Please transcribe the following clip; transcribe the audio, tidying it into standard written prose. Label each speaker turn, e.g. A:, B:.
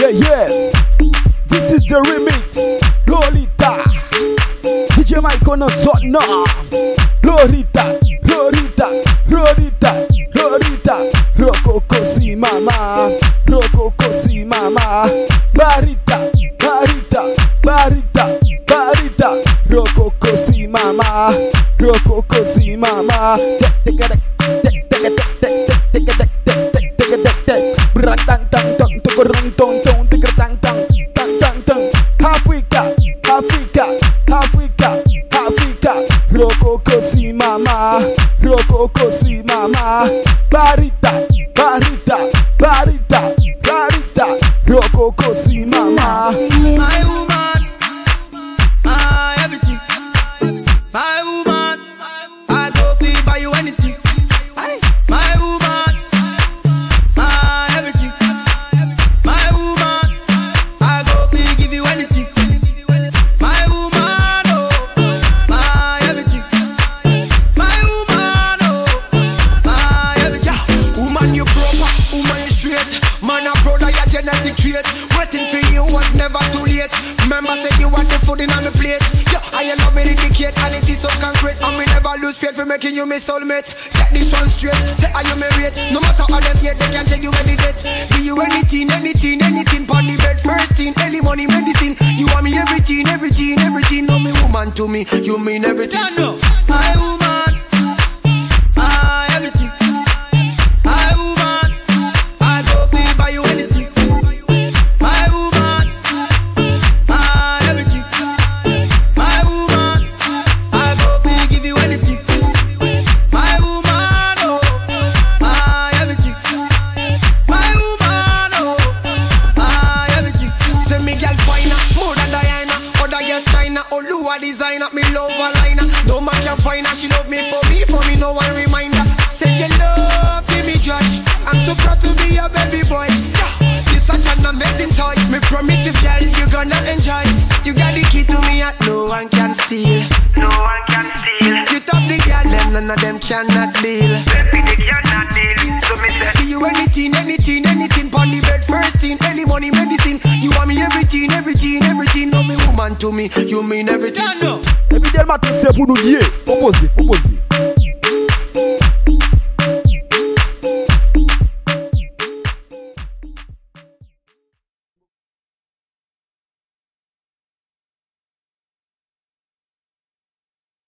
A: Yeah. This is the remix. Lolita. DJ Mike on a Zotna. Lolita. Rokoko si mama. Rokoko si mama. Barita. Rokoko si mama. Rokoko si mama. Africa. Rokoko si mama. Rokoko si mama. Barita. Rokoko si mama.
B: My woman, my everything. My woman, I go feel buy you anything. My woman, my everything. My woman, I go feel give you anything. My woman, oh, my everything. My woman, oh, my everything. Yeah. Woman, you proper, woman, you straight. Man, a brother, your genetic trait. Waiting for you was never too late. Remember, say you want the food in on the plate. Yeah, I love me indicate, and it is so concrete. And me never lose faith for making you my soulmate. Get this one straight, say are you married? No matter how them yet, they can take you any date. Give you anything, pon the bed. First thing, early money, medicine. You want me everything. No, me woman to me, you mean everything. No, my woman, my everything. My woman, I go feel buy you anything. My woman, my everything. My woman, I go feel give you anything. My woman, oh, my everything. My woman, oh, my everything. Say me girl finer, more than Diana. Other girls China, Oluwa designer. Me love her liner. No man can find her. She love me for me no one reminder. Say you love, give me joy. I'm so proud to be your baby boy. You're such an amazing toy. Me promise you, girl, you're gonna enjoy. You got the key to me that no one can steal.
C: No one can steal.
B: You top the girl, them none of them cannot deal.
C: Baby, they cannot deal. So me say,
B: Give you anything, pon the bed. First thing, early money, medicine. You want me everything. No, me woman to me, you mean everything. No.
A: Evidemment, c'est pour nous lier. Faut poser.